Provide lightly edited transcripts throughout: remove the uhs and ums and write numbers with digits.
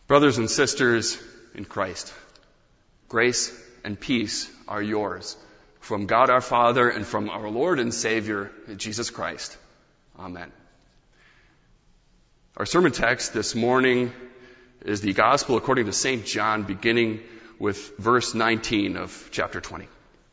Brothers and sisters in Christ, grace and peace are yours from God our Father and from our Lord and Savior, Jesus Christ. Amen. Our sermon text this morning is the Gospel according to St. John, beginning with verse 19 of chapter 20.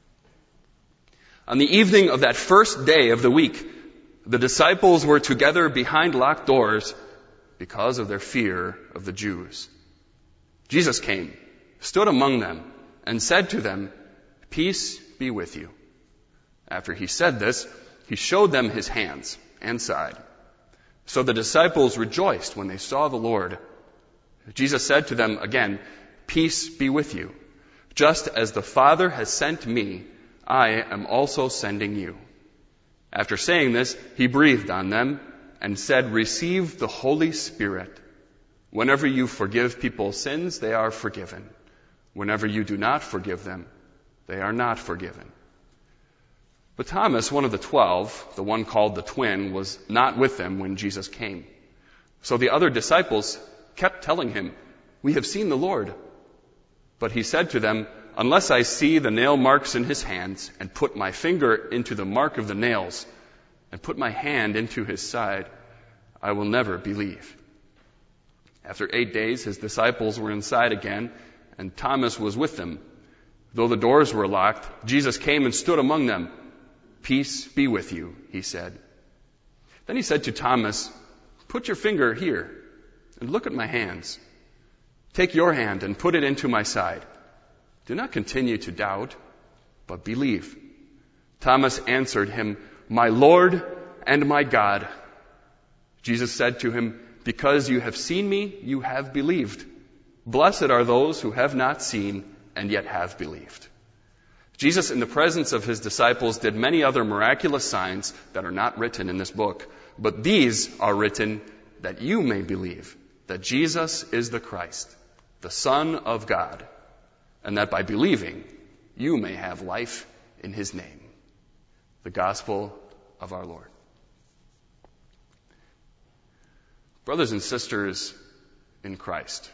On the evening of that first day of the week, the disciples were together behind locked doors because of their fear of the Jews. Jesus came, stood among them, and said to them, "Peace be with you." After he said this, he showed them his hands and side. So the disciples rejoiced when they saw the Lord. Jesus said to them again, "Peace be with you. Just as the Father has sent me, I am also sending you." After saying this, he breathed on them and said, "Receive the Holy Spirit. Whenever you forgive people's sins, they are forgiven. Whenever you do not forgive them, they are not forgiven." But Thomas, one of the 12, the one called the twin, was not with them when Jesus came. So the other disciples kept telling him, "We have seen the Lord." But he said to them, "Unless I see the nail marks in his hands, and put my finger into the mark of the nails, and put my hand into his side, I will never believe." After 8 days, his disciples were inside again, and Thomas was with them. Though the doors were locked, Jesus came and stood among them. "Peace be with you," he said. Then he said to Thomas, "Put your finger here, and look at my hands. Take your hand and put it into my side. Do not continue to doubt, but believe." Thomas answered him, "My Lord and my God." Jesus said to him, "Because you have seen me, you have believed. Blessed are those who have not seen and yet have believed." Jesus, in the presence of his disciples, did many other miraculous signs that are not written in this book, but these are written that you may believe that Jesus is the Christ, the Son of God, and that by believing you may have life in his name. The Gospel of our Lord. Brothers and sisters in Christ,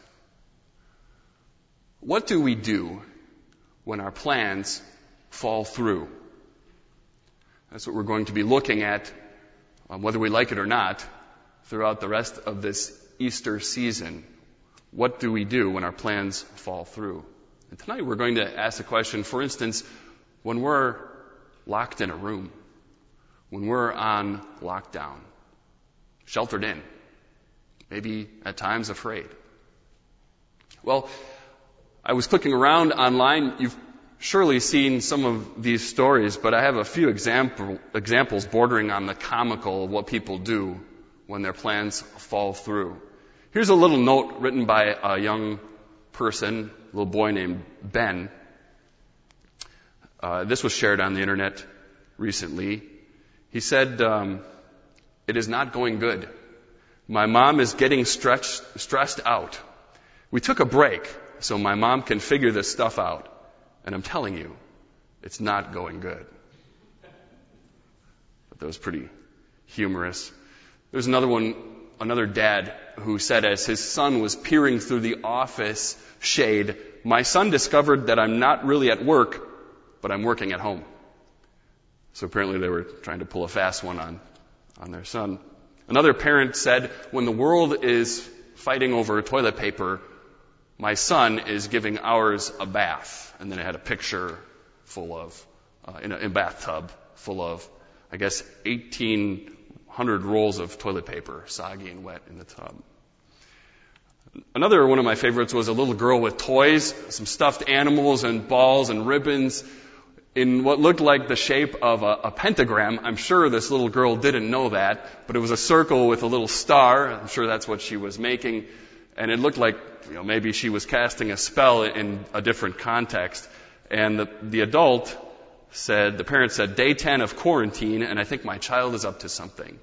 what do we do when our plans fall through? That's what we're going to be looking at, whether we like it or not, throughout the rest of this Easter season. What do we do when our plans fall through? And tonight we're going to ask the question, for instance, when we're locked in a room, when we're on lockdown, sheltered in, maybe at times afraid. Well, I was clicking around online. You've surely seen some of these stories, but I have a few examples bordering on the comical of what people do when their plans fall through. Here's a little note written by a young person, a little boy named Ben. This was shared on the internet recently. He said, "It is not going good. My mom is getting stressed out. We took a break so my mom can figure this stuff out. And I'm telling you, it's not going good." But that was pretty humorous. There's another dad who said as his son was peering through the office shade, "My son discovered that I'm not really at work, but I'm working at home." So apparently they were trying to pull a fast one on their son. Another parent said, "When the world is fighting over toilet paper, my son is giving ours a bath." And then it had a picture full of, in a bathtub full of, I guess, 1,800 rolls of toilet paper, soggy and wet in the tub. Another one of my favorites was a little girl with toys, some stuffed animals and balls and ribbons in what looked like the shape of a pentagram. I'm sure this little girl didn't know that, but it was a circle with a little star. I'm sure that's what she was making. And it looked like, maybe she was casting a spell in a different context. And the parent said, "Day 10 of quarantine, and I think my child is up to something."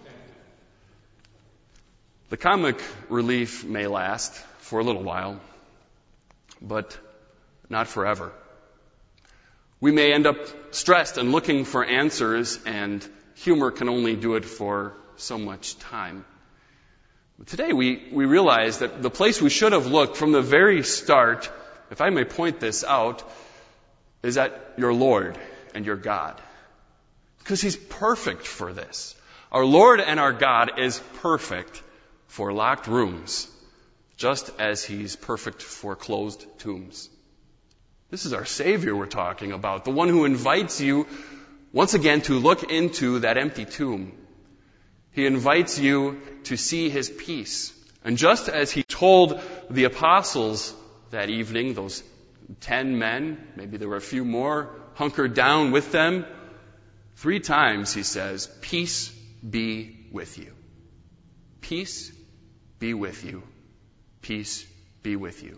The comic relief may last for a little while, but not forever. We may end up stressed and looking for answers, and humor can only do it for so much time. Today we realize that the place we should have looked from the very start, if I may point this out, is at your Lord and your God. Because He's perfect for this. Our Lord and our God is perfect for locked rooms, just as He's perfect for closed tombs. This is our Savior we're talking about, the one who invites you once again to look into that empty tomb. He invites you to see His peace. And just as He told the apostles that evening, those 10 men, maybe there were a few more, hunkered down with them, 3 times He says, "Peace be with you. Peace be with you. Peace be with you."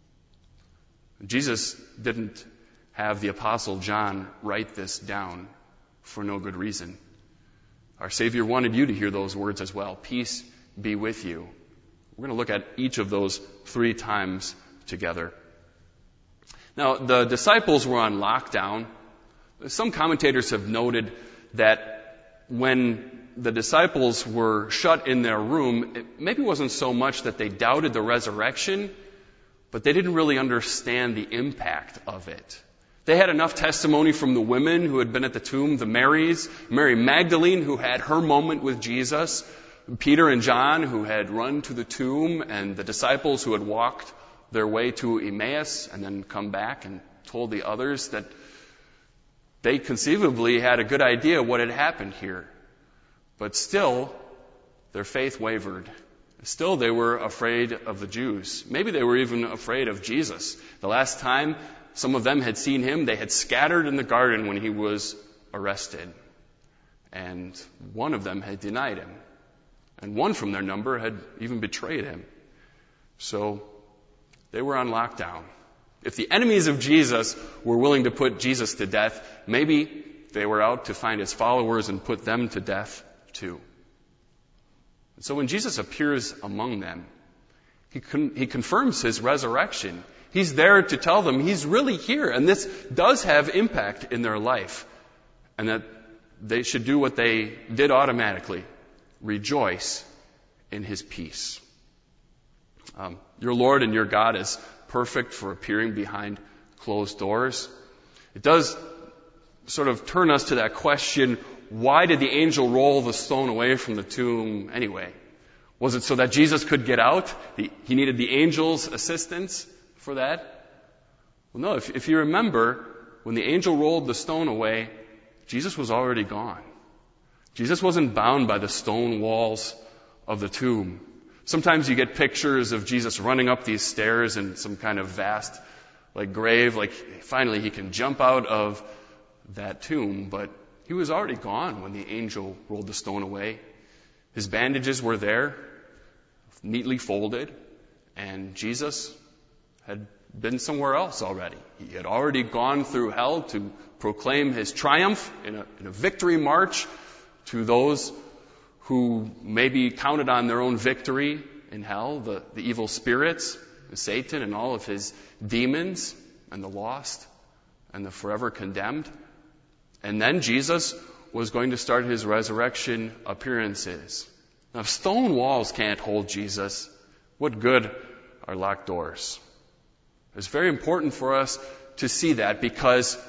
Jesus didn't have the Apostle John write this down for no good reason. Our Savior wanted you to hear those words as well. Peace be with you. We're going to look at each of those 3 times together. Now, the disciples were on lockdown. Some commentators have noted that when the disciples were shut in their room, it maybe wasn't so much that they doubted the resurrection, but they didn't really understand the impact of it. They had enough testimony from the women who had been at the tomb, the Marys, Mary Magdalene, who had her moment with Jesus, Peter and John, who had run to the tomb, and the disciples who had walked their way to Emmaus and then come back and told the others that they conceivably had a good idea what had happened here. But still, their faith wavered. Still, they were afraid of the Jews. Maybe they were even afraid of Jesus. The last time some of them had seen Him, they had scattered in the garden when He was arrested. And one of them had denied Him. And one from their number had even betrayed Him. So they were on lockdown. If the enemies of Jesus were willing to put Jesus to death, maybe they were out to find His followers and put them to death too. And so when Jesus appears among them, He confirms His resurrection. He's there to tell them He's really here, and this does have impact in their life, and that they should do what they did automatically, rejoice in His peace. Your Lord and your God is perfect for appearing behind closed doors. It does sort of turn us to that question, why did the angel roll the stone away from the tomb anyway? Was it so that Jesus could get out? He needed the angel's assistance for that? Well, no, if you remember, when the angel rolled the stone away, Jesus was already gone. Jesus wasn't bound by the stone walls of the tomb. Sometimes you get pictures of Jesus running up these stairs in some kind of vast, grave, finally He can jump out of that tomb, but He was already gone when the angel rolled the stone away. His bandages were there, neatly folded, and Jesus had been somewhere else already. He had already gone through hell to proclaim His triumph in a victory march to those who maybe counted on their own victory in hell, the evil spirits, Satan and all of his demons, and the lost, and the forever condemned. And then Jesus was going to start His resurrection appearances. Now, if stone walls can't hold Jesus, what good are locked doors? It's very important for us to see that, because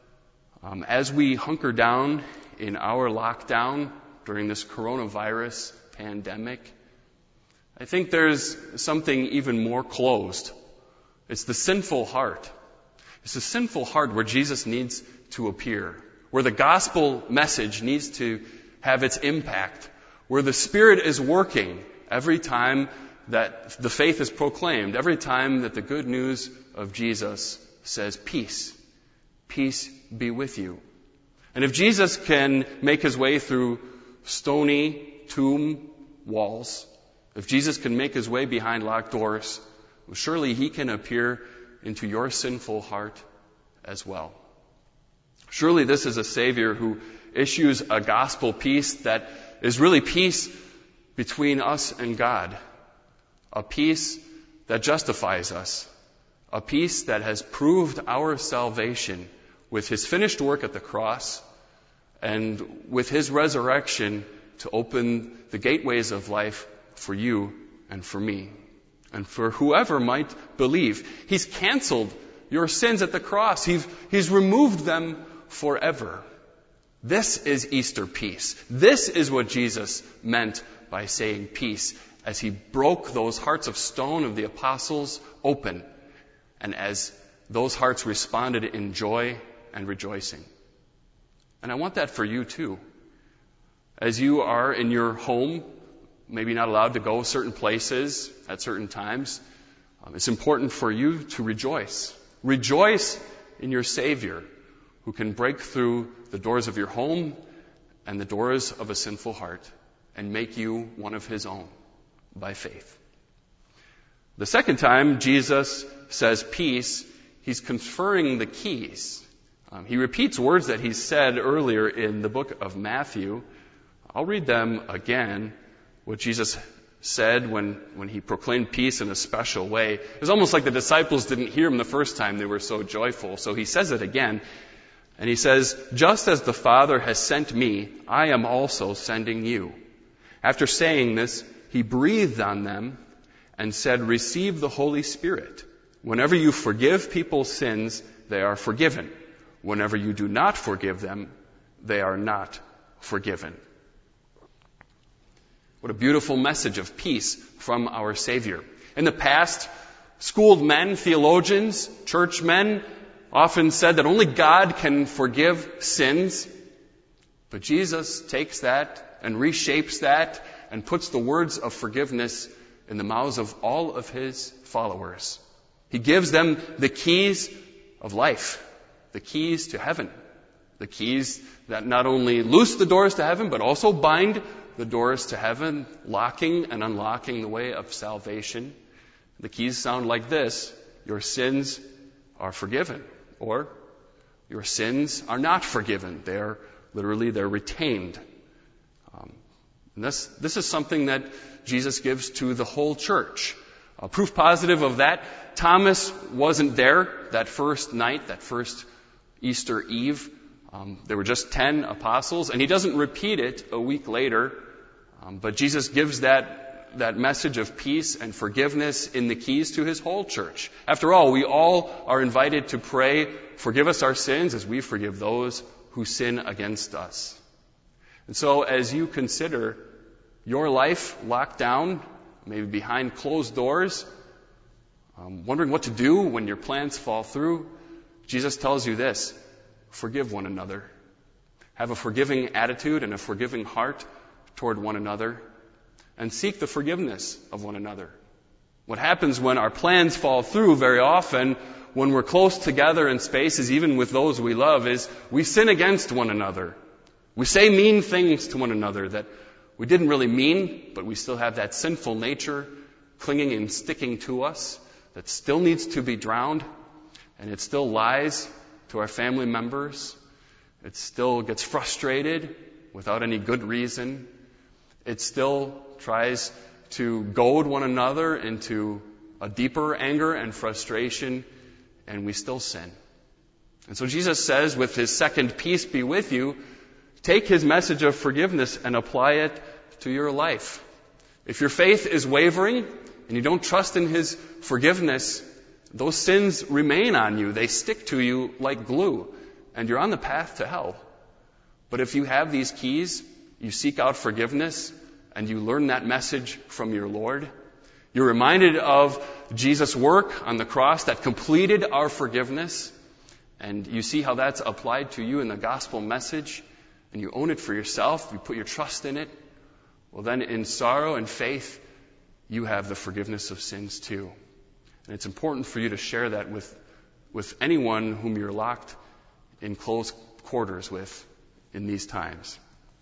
as we hunker down in our lockdown during this coronavirus pandemic, I think there's something even more closed. It's the sinful heart. It's the sinful heart where Jesus needs to appear, where the gospel message needs to have its impact, where the Spirit is working every time that the faith is proclaimed, every time that the good news of Jesus says, peace, peace be with you. And if Jesus can make His way through stony tomb walls, if Jesus can make His way behind locked doors, well, surely He can appear into your sinful heart as well. Surely this is a Savior who issues a gospel peace that is really peace between us and God. A peace that justifies us. A peace that has proved our salvation with His finished work at the cross and with His resurrection to open the gateways of life for you and for me and for whoever might believe. He's canceled your sins at the cross. He's removed them forever. This is Easter peace. This is what Jesus meant by saying peace, as he broke those hearts of stone of the apostles open, and as those hearts responded in joy and rejoicing. And I want that for you too. As you are in your home, maybe not allowed to go certain places at certain times, it's important for you to rejoice. Rejoice in your Savior, who can break through the doors of your home and the doors of a sinful heart and make you one of his own by faith. The second time Jesus says peace, he's conferring the keys. He repeats words that he said earlier in the book of Matthew. I'll read them again, what Jesus said when he proclaimed peace in a special way. It was almost like the disciples didn't hear him the first time. They were so joyful. So he says it again. And he says, "Just as the Father has sent me, I am also sending you." After saying this, he breathed on them and said, "Receive the Holy Spirit. Whenever you forgive people's sins, they are forgiven. Whenever you do not forgive them, they are not forgiven." What a beautiful message of peace from our Savior. In the past, schooled men, theologians, churchmen often said that only God can forgive sins. But Jesus takes that and reshapes that and puts the words of forgiveness in the mouths of all of his followers. He gives them the keys of life, the keys to heaven, the keys that not only loose the doors to heaven, but also bind the doors to heaven, locking and unlocking the way of salvation. The keys sound like this: your sins are forgiven, or your sins are not forgiven. They're retained. And this is something that Jesus gives to the whole church. Proof positive of that, Thomas wasn't there that first night, that first Easter Eve. There were just 10 apostles, and he doesn't repeat it a week later. But Jesus gives that message of peace and forgiveness in the keys to his whole church. After all, we all are invited to pray, "Forgive us our sins as we forgive those who sin against us." And so as you consider your life locked down, maybe behind closed doors, wondering what to do when your plans fall through, Jesus tells you this: forgive one another. Have a forgiving attitude and a forgiving heart toward one another, and seek the forgiveness of one another. What happens when our plans fall through very often, when we're close together in spaces, even with those we love, is we sin against one another. We say mean things to one another that we didn't really mean, but we still have that sinful nature clinging and sticking to us that still needs to be drowned, and it still lies to our family members. It still gets frustrated without any good reason. It still tries to goad one another into a deeper anger and frustration, and we still sin. And so Jesus says, with his second peace be with you, take his message of forgiveness and apply it to your life. If your faith is wavering and you don't trust in his forgiveness, those sins remain on you. They stick to you like glue, and you're on the path to hell. But if you have these keys, you seek out forgiveness, and you learn that message from your Lord, you're reminded of Jesus' work on the cross that completed our forgiveness, and you see how that's applied to you in the gospel message, and you own it for yourself, you put your trust in it, well then in sorrow and faith, you have the forgiveness of sins too. And it's important for you to share that with anyone whom you're locked in close quarters with in these times.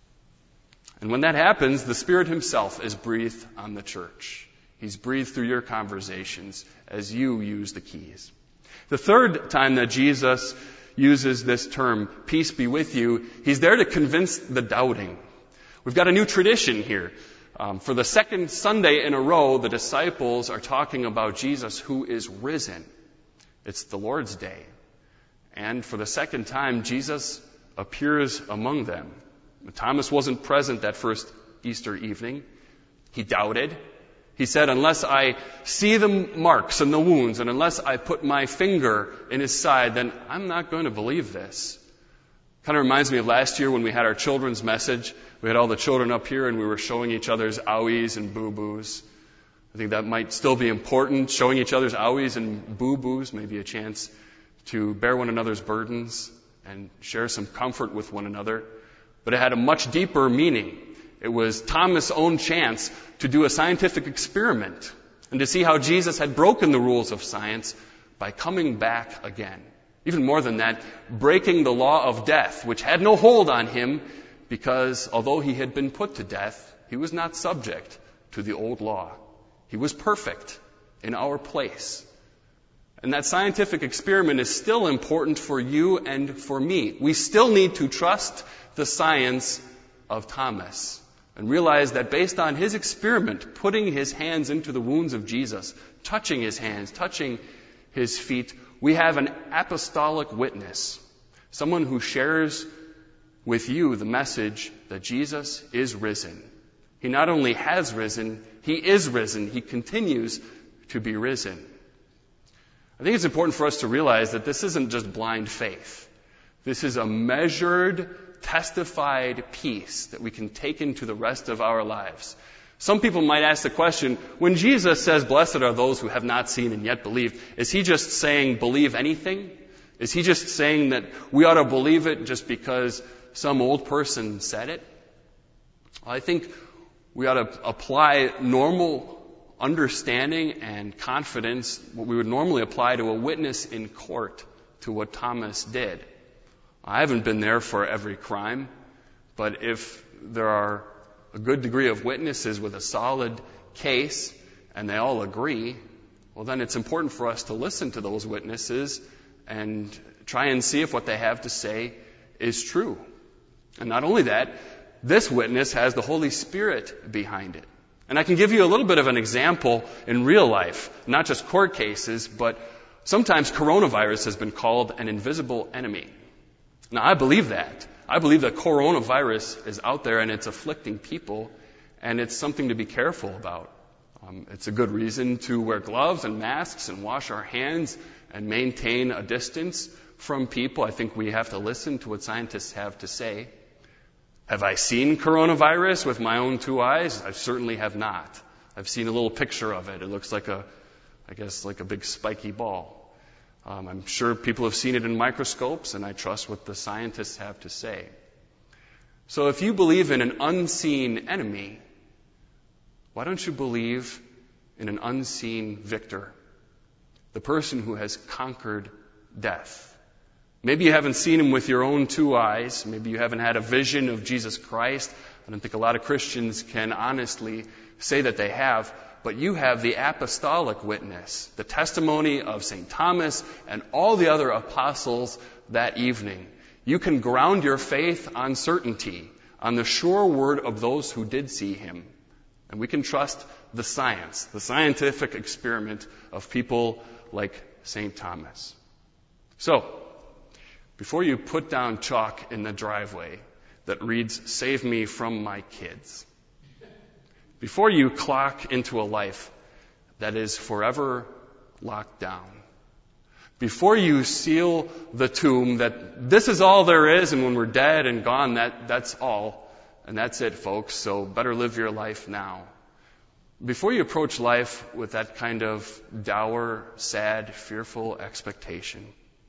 And when that happens, the Spirit himself is breathed on the church. He's breathed through your conversations as you use the keys. The third time that Jesus uses this term, peace be with you, he's there to convince the doubting. We've got a new tradition here. For the second Sunday in a row, the disciples are talking about Jesus who is risen. It's the Lord's Day. And for the second time, Jesus appears among them. Thomas wasn't present that first Easter evening. He doubted. He said, unless I see the marks and the wounds, and unless I put my finger in his side, then I'm not going to believe this. Kind of reminds me of last year when we had our children's message. We had all the children up here and we were showing each other's owies and boo-boos. I think that might still be important. Showing each other's owies and boo-boos may be a chance to bear one another's burdens and share some comfort with one another. But it had a much deeper meaning. It was Thomas' own chance to do a scientific experiment and to see how Jesus had broken the rules of science by coming back again. Even more than that, breaking the law of death, which had no hold on him because although he had been put to death, he was not subject to the old law. He was perfect in our place. And that scientific experiment is still important for you and for me. We still need to trust the science of Thomas and realize that based on his experiment, putting his hands into the wounds of Jesus, touching his hands, touching his feet, we have an apostolic witness, someone who shares with you the message that Jesus is risen. He not only has risen, he is risen. He continues to be risen. I think it's important for us to realize that this isn't just blind faith. This is a measured, testified peace that we can take into the rest of our lives. Some people might ask the question, when Jesus says, blessed are those who have not seen and yet believed, is he just saying believe anything? Is he just saying that we ought to believe it just because some old person said it? I think we ought to apply normal understanding and confidence, what we would normally apply to a witness in court, to what Thomas did. I haven't been there for every crime, but if there are a good degree of witnesses with a solid case and they all agree, well then it's important for us to listen to those witnesses and try and see if what they have to say is true. And not only that, this witness has the Holy Spirit behind it. And I can give you a little bit of an example in real life, not just court cases, but sometimes coronavirus has been called an invisible enemy. Now I believe that. I believe that coronavirus is out there and it's afflicting people, and it's something to be careful about. It's a good reason to wear gloves and masks and wash our hands and maintain a distance from people. I think we have to listen to what scientists have to say. Have I seen coronavirus with my own two eyes? I certainly have not. I've seen a little picture of it. It looks like a big spiky ball. I'm sure people have seen it in microscopes, and I trust what the scientists have to say. So if you believe in an unseen enemy, why don't you believe in an unseen victor? The person who has conquered death. Maybe you haven't seen him with your own two eyes. Maybe you haven't had a vision of Jesus Christ. I don't think a lot of Christians can honestly say that they have. But you have the apostolic witness, the testimony of St. Thomas and all the other apostles that evening. You can ground your faith on certainty, on the sure word of those who did see him. And we can trust the science, the scientific experiment of people like St. Thomas. So, before you put down chalk in the driveway that reads, "Save me from my kids," before you clock into a life that is forever locked down, before you seal the tomb that this is all there is, and when we're dead and gone, that's all, and that's it, folks, so better live your life now. Before you approach life with that kind of dour, sad, fearful expectation,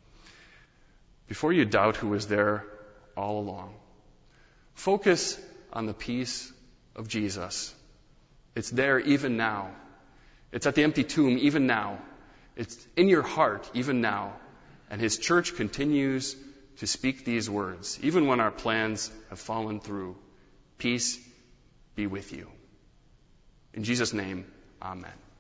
before you doubt who was there all along, focus on the peace of Jesus. It's there even now. It's at the empty tomb even now. It's in your heart even now. And his church continues to speak these words, even when our plans have fallen through. Peace be with you. In Jesus' name, amen.